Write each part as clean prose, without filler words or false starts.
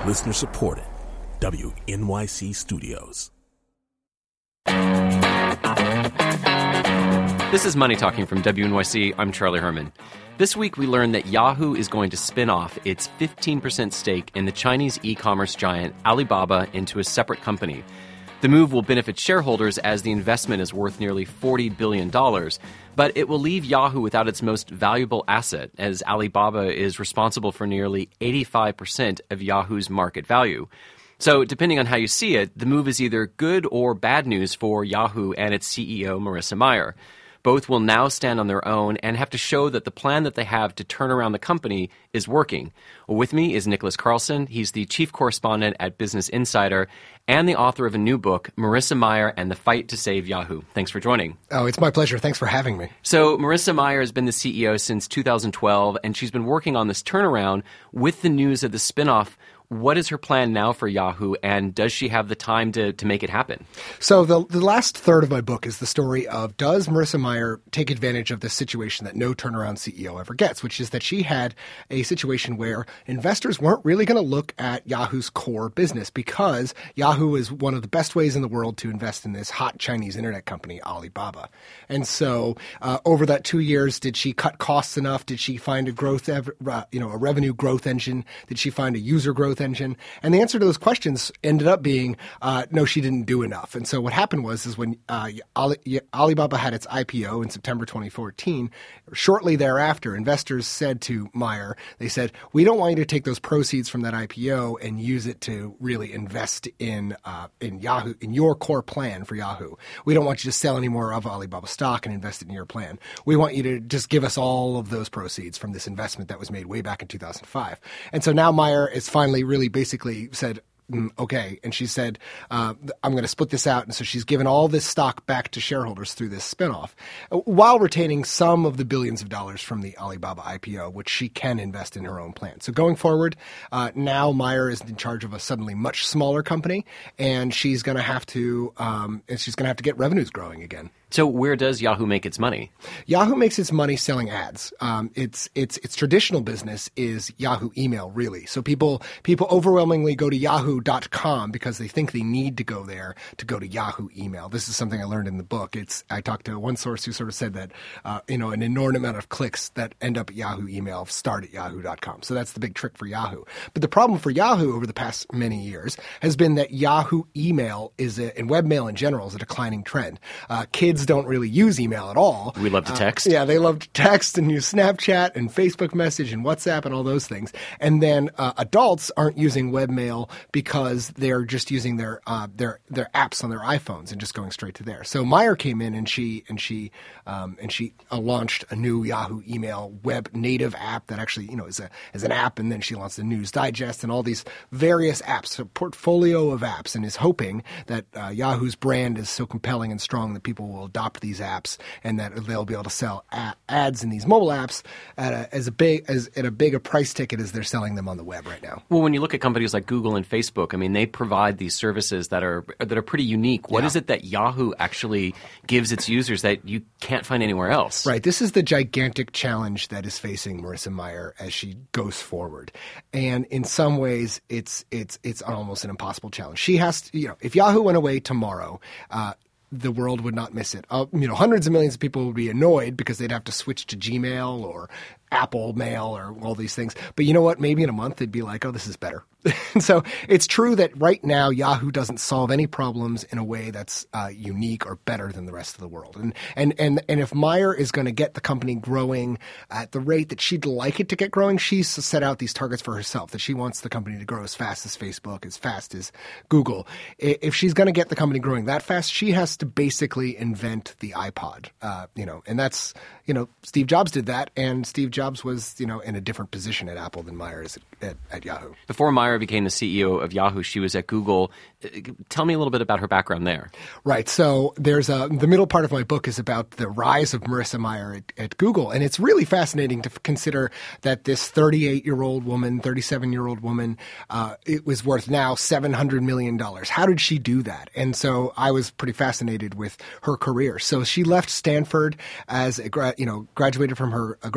Listener supported. WNYC Studios. This is Money Talking from WNYC. I'm Charlie Herman. This week we learned that Yahoo is going to spin off its 15% stake in the Chinese e-commerce giant Alibaba into a separate company. The move will benefit shareholders as the investment is worth nearly $40 billion, but it will leave Yahoo without its most valuable asset, as Alibaba is responsible for nearly 85% of Yahoo's market value. So, depending on how you see it, the move is either good or bad news for Yahoo and its CEO, Marissa Mayer. Both will now stand on their own and have to show that the plan that they have to turn around the company is working. With me is Nicholas Carlson. He's the chief correspondent at Business Insider and the author of a new book, Marissa Mayer and the Fight to Save Yahoo. Thanks for joining. Oh, it's my pleasure. Thanks for having me. So Marissa Mayer has been the CEO since 2012, and she's been working on this turnaround with the news of the spinoff. What is her plan now for Yahoo, and does she have the time to make it happen? So the last third of my book is the story of, does Marissa Mayer take advantage of this situation that no turnaround CEO ever gets, which is that she had a situation where investors weren't really going to look at Yahoo's core business because Yahoo is one of the best ways in the world to invest in this hot Chinese internet company, Alibaba. And so over that 2 years, did she cut costs enough? Did she find a revenue growth engine? Did she find a user growth engine? And the answer to those questions ended up being no, she didn't do enough. And so what happened was when Alibaba had its IPO in September 2014, shortly thereafter, investors said to Mayer, they said, we don't want you to take those proceeds from that IPO and use it to really invest in Yahoo, in your core plan for Yahoo. We don't want you to sell any more of Alibaba stock and invest it in your plan. We want you to just give us all of those proceeds from this investment that was made way back in 2005. And so now Mayer is finally really basically said, okay. And she said, I'm going to split this out. And so she's given all this stock back to shareholders through this spinoff while retaining some of the billions of dollars from the Alibaba IPO, which she can invest in her own plan. So going forward, now Mayer is in charge of a suddenly much smaller company, and she's going to have to get revenues growing again. So where does Yahoo make its money? Yahoo makes its money selling ads. Its traditional business is Yahoo email, really. So people overwhelmingly go to yahoo.com because they think they need to go there to go to Yahoo email. This is something I learned in the book. I talked to one source who sort of said that an inordinate amount of clicks that end up at Yahoo email start at yahoo.com. So that's the big trick for Yahoo. But the problem for Yahoo over the past many years has been that Yahoo email and webmail in general is a declining trend. Kids don't really use email at all. We love to text. Yeah, they love to text and use Snapchat and Facebook Message and WhatsApp and all those things. And then adults aren't using webmail because they're just using their apps on their iPhones and just going straight to there. So Mayer came in and she launched a new Yahoo email web native app that actually is an app, and then she launched the News Digest and all these various apps, a portfolio of apps, and is hoping that Yahoo's brand is so compelling and strong that people will adopt these apps and that they'll be able to sell ads in these mobile apps at a big a price ticket as they're selling them on the web right now. Well, when you look at companies like Google and Facebook, I mean, they provide these services that are pretty unique. What is it that Yahoo actually gives its users that you can't find anywhere else? Right. This is the gigantic challenge that is facing Marissa Mayer as she goes forward. And in some ways, it's almost an impossible challenge. She has to, if Yahoo went away tomorrow, the world would not miss it. Hundreds of millions of people would be annoyed because they'd have to switch to Gmail or Apple Mail or all these things. But you know what? Maybe in a month they'd be like, oh, this is better. And so it's true that right now Yahoo doesn't solve any problems in a way that's unique or better than the rest of the world. And if Mayer is going to get the company growing at the rate that she'd like it to get growing, she's set out these targets for herself, that she wants the company to grow as fast as Facebook, as fast as Google. If she's going to get the company growing that fast, she has to basically invent the iPod, and that's, Steve Jobs did that, and Steve Jobs was, in a different position at Apple than Mayer is at Yahoo. Before Mayer became the CEO of Yahoo, she was at Google. Tell me a little bit about her background there. Right. So there's the middle part of my book is about the rise of Marissa Mayer at Google. And it's really fascinating to consider that this 37-year-old woman, it was worth now $700 million. How did she do that? And so I was pretty fascinated with her career. So she left Stanford as graduated from a graduate program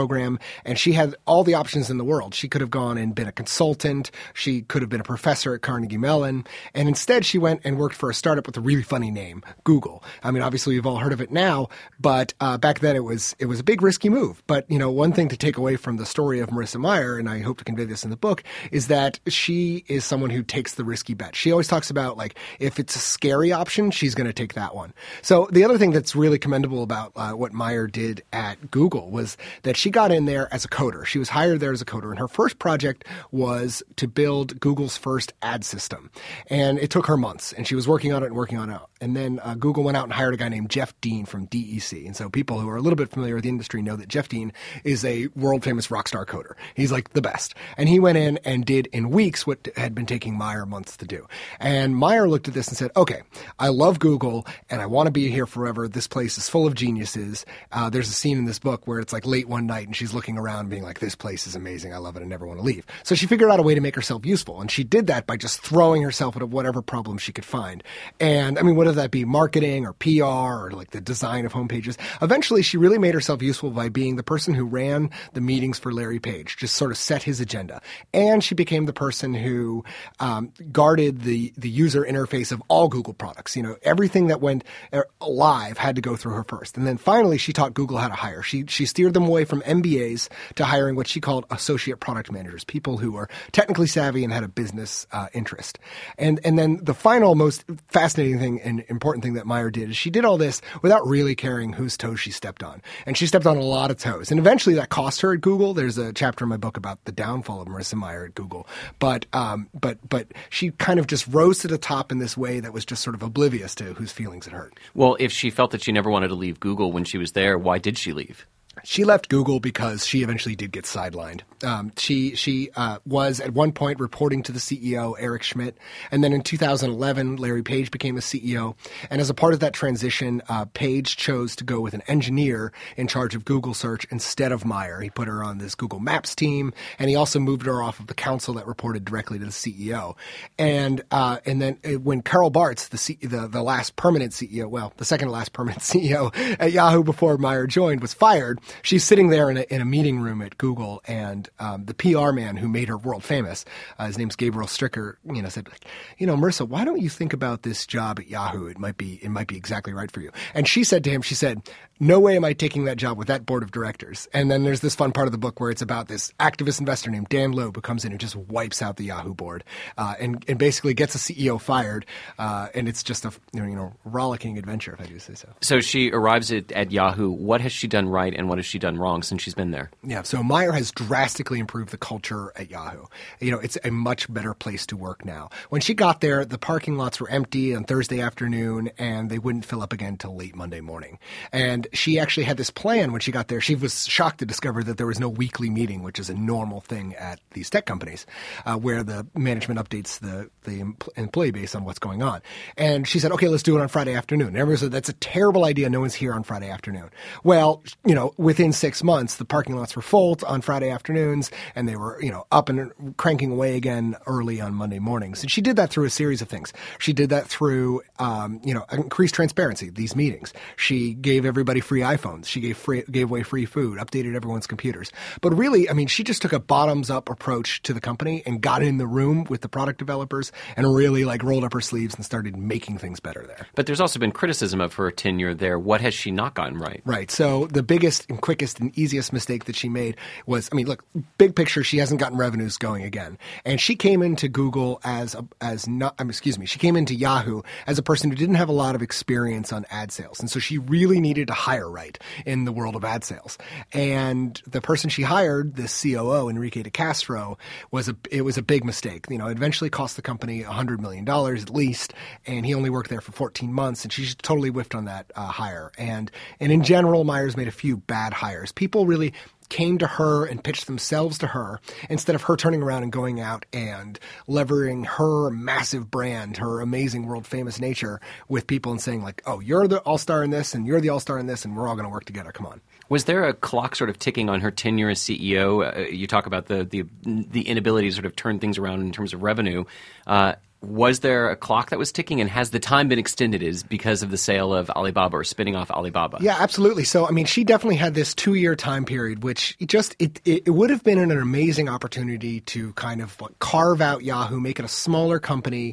program, and she had all the options in the world. She could have gone and been a consultant. She could have been a professor at Carnegie Mellon. And instead, she went and worked for a startup with a really funny name, Google. I mean, obviously, we've all heard of it now, but back then it was a big risky move. But, one thing to take away from the story of Marissa Mayer, and I hope to convey this in the book, is that she is someone who takes the risky bet. She always talks about, like, if it's a scary option, she's going to take that one. So the other thing that's really commendable about what Mayer did at Google was that she got in there as a coder. She was hired there as a coder, and her first project was to build Google's first ad system. And it took her months, and she was working on it. And then Google went out and hired a guy named Jeff Dean from DEC. And so people who are a little bit familiar with the industry know that Jeff Dean is a world-famous rock star coder. He's like the best. And he went in and did in weeks what had been taking Mayer months to do. And Mayer looked at this and said, okay, I love Google, and I want to be here forever. This place is full of geniuses. There's a scene in this book where it's like late one night, and she's looking around being like, this place is amazing. I love it. I never want to leave. So she figured out a way to make herself useful. And she did that by just throwing herself at whatever problem she could find. And I mean, whether that be marketing or PR or like the design of homepages, eventually she really made herself useful by being the person who ran the meetings for Larry Page, just sort of set his agenda. And she became the person who guarded the user interface of all Google products. Everything that went live had to go through her first. And then finally, she taught Google how to hire. She steered them away from MBAs to hiring what she called associate product managers, people who were technically savvy and had a business interest. And then the final most fascinating thing and important thing that Mayer did is she did all this without really caring whose toes she stepped on. And she stepped on a lot of toes. And eventually that cost her at Google. There's a chapter in my book about the downfall of Marissa Mayer at Google. But she kind of just rose to the top in this way that was just sort of oblivious to whose feelings it hurt. Well, if she felt that she never wanted to leave Google when she was there, why did she leave? She left Google because she eventually did get sidelined. She was at one point reporting to the CEO, Eric Schmidt. And then in 2011, Larry Page became the CEO. And as a part of that transition, Page chose to go with an engineer in charge of Google search instead of Mayer. He put her on this Google Maps team, and he also moved her off of the council that reported directly to the CEO. And then when Carol Bartz, the last permanent CEO, well, the second to last permanent CEO at Yahoo before Mayer joined, was fired, she's sitting there in a meeting room at Google, and the PR man who made her world famous, his name's Gabriel Stricker, said, Marissa, why don't you think about this job at Yahoo? It might be exactly right for you. And she said to him, no way am I taking that job with that board of directors. And then there's this fun part of the book where it's about this activist investor named Dan Loeb who comes in and just wipes out the Yahoo board and basically gets a CEO fired. And it's just a rollicking adventure, if I do say so. So she arrives at Yahoo. What has she done right and what has she done wrong since she's been there? Yeah, so Mayer has drastically improved the culture at Yahoo. It's a much better place to work now. When she got there, the parking lots were empty on Thursday afternoon, and they wouldn't fill up again until late Monday morning. And she actually had this plan when she got there. She was shocked to discover that there was no weekly meeting, which is a normal thing at these tech companies, where the management updates the employee base on what's going on. And she said, okay, let's do it on Friday afternoon. And everyone said, that's a terrible idea. No one's here on Friday afternoon. Well, within 6 months, the parking lots were full on Friday afternoons, and they were, up and cranking away again early on Monday mornings. And she did that through a series of things. She did that through, increased transparency, these meetings. She gave everybody free iPhones. She gave away free food, updated everyone's computers. But really, she just took a bottoms-up approach to the company and got in the room with the product developers and really rolled up her sleeves and started making things better there. But there's also been criticism of her tenure there. What has she not gotten right? Right. So the biggest and quickest and easiest mistake that she made was, look, big picture, she hasn't gotten revenues going again. And she came into Google she came into Yahoo as a person who didn't have a lot of experience on ad sales. And so she really needed to hire right in the world of ad sales. And the person she hired, the COO, Enrique de Castro, was a big mistake. It eventually cost the company $100 million at least, and he only worked there for 14 months, and she totally whiffed on that hire. And in general, Mayer's made a few bad hires. People really came to her and pitched themselves to her instead of her turning around and going out and leveraging her massive brand, her amazing world-famous nature with people and saying oh, you're the all-star in this and you're the all-star in this and we're all going to work together. Come on. Was there a clock sort of ticking on her tenure as CEO? You talk about the inability to sort of turn things around in terms of revenue. was there a clock that was ticking, and has the time been extended is because of the sale of Alibaba or spinning off Alibaba? Yeah, absolutely. So, I mean, she definitely had this 2-year time period, which it would have been an amazing opportunity to kind of carve out Yahoo, make it a smaller company,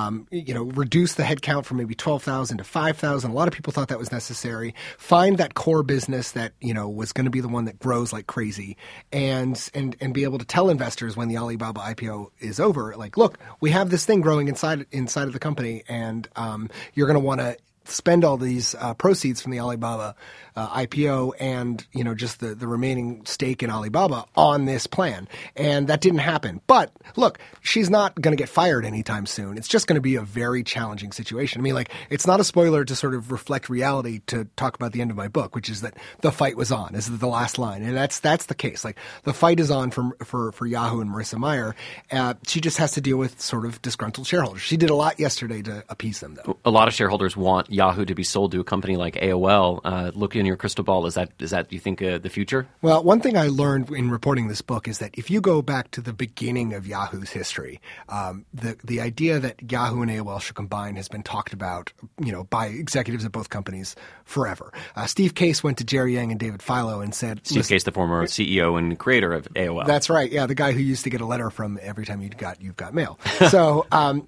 reduce the headcount from maybe 12,000 to 5,000. A lot of people thought that was necessary. Find that core business that, was going to be the one that grows like crazy, and be able to tell investors when the Alibaba IPO is over, like, look, we have this thing growing inside of the company, and you're going to want to spend all these proceeds from the Alibaba IPO and, just the remaining stake in Alibaba on this plan. And that didn't happen. But look, she's not going to get fired anytime soon. It's just going to be a very challenging situation. I mean, like, it's not a spoiler to sort of reflect reality to talk about the end of my book, which is that the fight was on. This is the last line. And that's the case. Like, the fight is on for Yahoo and Marissa Mayer. She just has to deal with sort of disgruntled shareholders. She did a lot yesterday to appease them, though. A lot of shareholders want Yahoo to be sold to a company like AOL. Look in your crystal ball. Is that you think the future? Well, one thing I learned in reporting this book is that if you go back to the beginning of Yahoo's history, the idea that Yahoo and AOL should combine has been talked about, by executives at both companies forever. Steve Case went to Jerry Yang and David Filo and said, Steve Case, the former CEO and creator of AOL. That's right. Yeah, the guy who used to get a letter from every time you've got mail. So,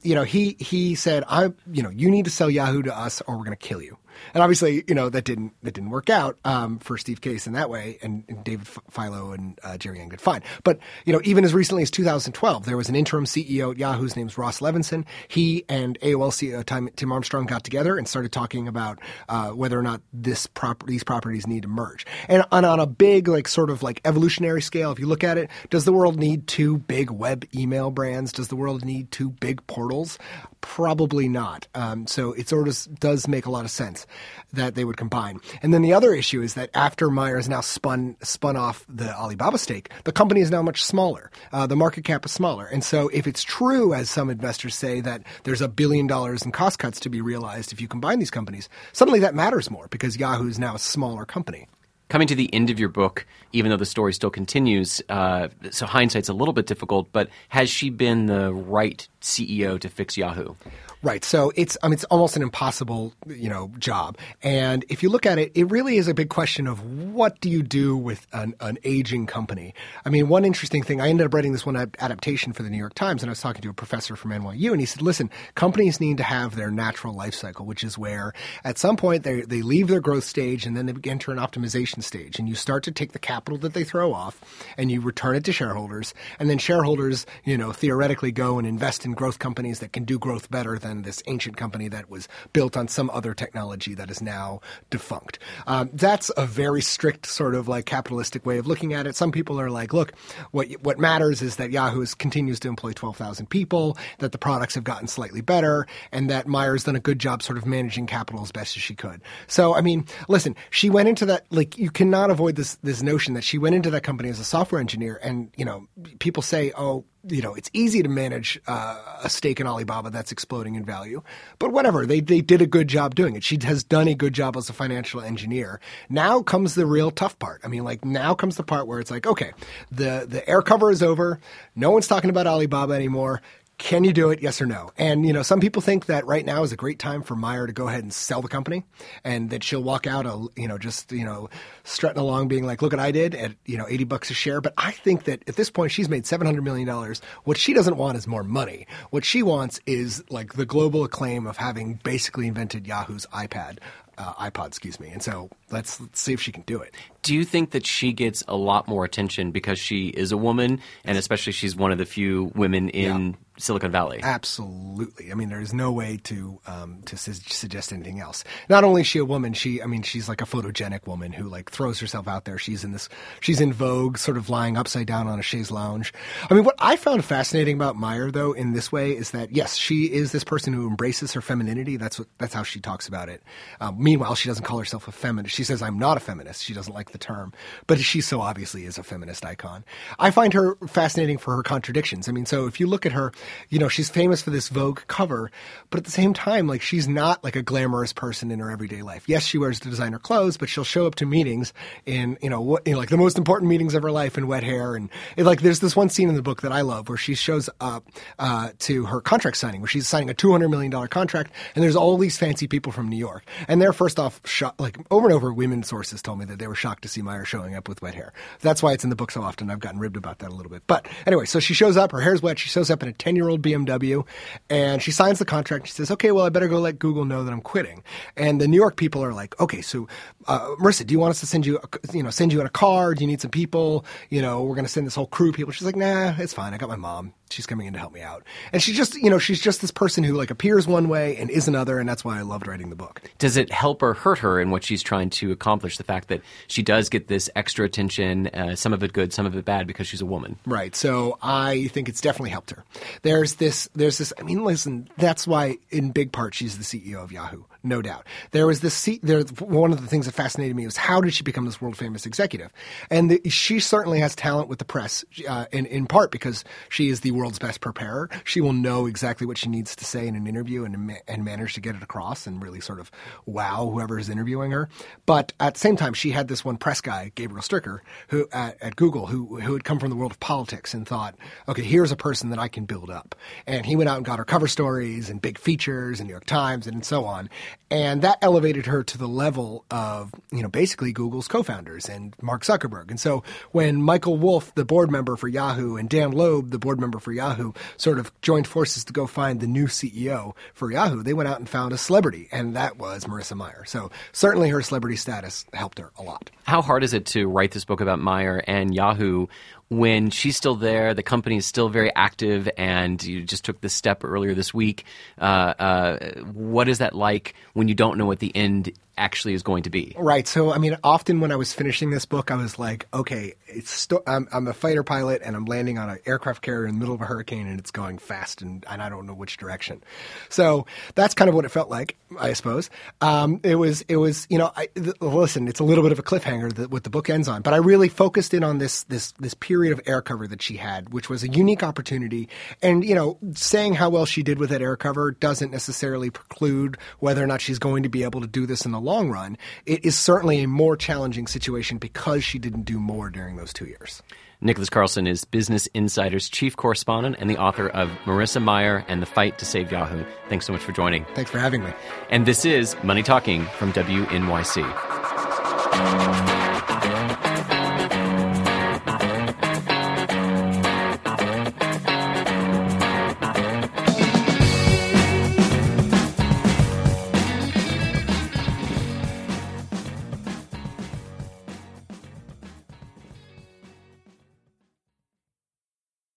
he said, you need to sell Yahoo to us, or we're going to kill you. And obviously, that didn't work out for Steve Case in that way, and David Filo and Jerry Yang did fine. But even as recently as 2012, there was an interim CEO at Yahoo. His name's Ross Levinson. He and AOL CEO Tim Armstrong got together and started talking about whether or not these properties need to merge. And on a big, evolutionary scale, if you look at it, does the world need 2 big web email brands? Does the world need 2 big portals? Probably not. So it sort of does make a lot of sense that they would combine. And then the other issue is that after Mayer has now spun off the Alibaba stake, the company is now much smaller. The market cap is smaller. And so if it's true, as some investors say, that there's $1 billion in cost cuts to be realized if you combine these companies, suddenly that matters more because Yahoo is now a smaller company. Coming to the end of your book, even though the story still continues, so hindsight's a little bit difficult, but has she been the right CEO to fix Yahoo? Right. So it's almost an impossible, job. And if you look at it, it really is a big question of what do you do with an aging company? I mean, one interesting thing, I ended up writing this one adaptation for the New York Times, and I was talking to a professor from NYU, and he said, listen, companies need to have their natural life cycle, which is where at some point they leave their growth stage and then they enter an optimization stage. And you start to take the capital that they throw off and you return it to shareholders. And then shareholders, theoretically go and invest in growth companies that can do growth better than this ancient company that was built on some other technology that is now defunct. That's a very strict sort of capitalistic way of looking at it. Some people are like, look, what matters is that Yahoo continues to employ 12,000 people, that the products have gotten slightly better, and that Mayer's done a good job sort of managing capital as best as she could. So, I mean, listen, she went into that, you cannot avoid this notion that she went into that company as a software engineer, and, people say, it's easy to manage a stake in Alibaba that's exploding in value. But whatever, they did a good job doing it. She has done a good job as a financial engineer. Now comes the real tough part. I mean, now comes the part where it's like, okay, the air cover is over. No one's talking about Alibaba anymore. Can you do it? Yes or no? And, some people think that right now is a great time for Mayer to go ahead and sell the company and that she'll walk out, strutting along being like, look what I did at, $80 a share. But I think that at this point, she's made $700 million. What she doesn't want is more money. What she wants is the global acclaim of having basically invented Yahoo's iPod, And so let's see if she can do it. Do you think that she gets a lot more attention because she is a woman, and especially she's one of the few women in Silicon Valley? Absolutely. I mean, there's no way to suggest anything else. Not only is she a woman, she's like a photogenic woman who throws herself out there. She's in Vogue, sort of lying upside down on a chaise lounge. I mean, what I found fascinating about Mayer, though, in this way is that yes, she is this person who embraces her femininity. That's how she talks about it. Meanwhile, she doesn't call herself a feminist. she says, I'm not a feminist. She doesn't like the term, but she so obviously is a feminist icon. I find her fascinating for her contradictions. I mean, so if you look at her, she's famous for this Vogue cover, but at the same time, like, she's not like a glamorous person in her everyday life. Yes, she wears the designer clothes, but she'll show up to meetings in, like the most important meetings of her life in wet hair. And there's this one scene in the book that I love where she shows up to her contract signing, where she's signing a $200 million contract, and there's all these fancy people from New York. And they're first off shocked, like over and over, women's sources told me that they were shocked to see Meyer showing up with wet hair. That's why it's in the book so often. I've gotten ribbed about that a little bit. But anyway, so she shows up, her hair's wet, she shows up in a 10-year-old BMW, and she signs the contract. She says, okay, well, I better go let Google know that I'm quitting. And the New York people are like, okay, so Marissa, do you want us to send you in a car? Do you need some people? We're going to send this whole crew of people. She's like, nah, it's fine. I got my mom. She's coming in to help me out. And she's just this person who like appears one way and is another, and that's why I loved writing the book. Does it help or hurt her in what she's trying to accomplish, the fact that she does get this extra attention, some of it good, some of it bad, because she's a woman? Right. So I think it's definitely helped her. There's this, I mean, listen, that's why in big part she's the CEO of Yahoo. No doubt. There was one of the things that fascinated me was how did she become this world famous executive? And she certainly has talent with the press, in part because she is the world's best preparer. She will know exactly what she needs to say in an interview and manage to get it across and really sort of wow whoever is interviewing her. But at the same time, she had this one press guy, Gabriel Stricker, who at Google, who had come from the world of politics and thought, okay, here's a person that I can build up. And he went out and got her cover stories and big features in New York Times and so on. And that elevated her to the level of, basically Google's co-founders and Mark Zuckerberg. And so when Michael Wolff, the board member for Yahoo, and Dan Loeb, the board member for Yahoo, sort of joined forces to go find the new CEO for Yahoo, they went out and found a celebrity, and that was Marissa Mayer. So certainly her celebrity status helped her a lot. How hard is it to write this book about Mayer and Yahoo when she's still there, the company is still very active, and you just took this step earlier this week? What is that like when you don't know what the end actually is going to be? Right. So, I mean, often when I was finishing this book, I was like, okay, I'm a fighter pilot and I'm landing on an aircraft carrier in the middle of a hurricane and it's going fast and I don't know which direction. So that's kind of what it felt like, I suppose. It was, listen, it's a little bit of a cliffhanger that what the book ends on, but I really focused in on this period of air cover that she had, which was a unique opportunity. And, saying how well she did with that air cover doesn't necessarily preclude whether or not she's going to be able to do this in the long run. It is certainly a more challenging situation because she didn't do more during those 2 years. Nicholas Carlson is Business Insider's chief correspondent and the author of Marissa Mayer and the Fight to Save Yahoo. Thanks so much for joining. Thanks for having me. And this is Money Talking from WNYC.